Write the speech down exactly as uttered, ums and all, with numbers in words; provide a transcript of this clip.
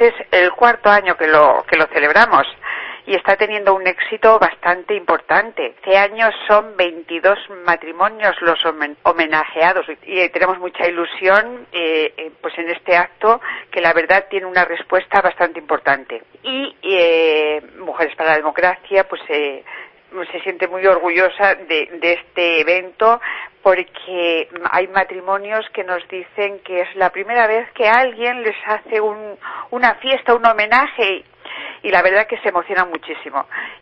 este es el cuarto año que lo, que lo celebramos y está teniendo un éxito bastante importante. Este año son veintidós matrimonios los homenajeados y tenemos mucha ilusión eh, pues en este acto, que la verdad tiene una respuesta bastante importante. Y eh, Mujeres para la Democracia pues eh, se siente muy orgullosa de, de este evento, porque hay matrimonios que nos dicen que es la primera vez que alguien les hace un, una fiesta, un homenaje, y la verdad que se emocionan muchísimo.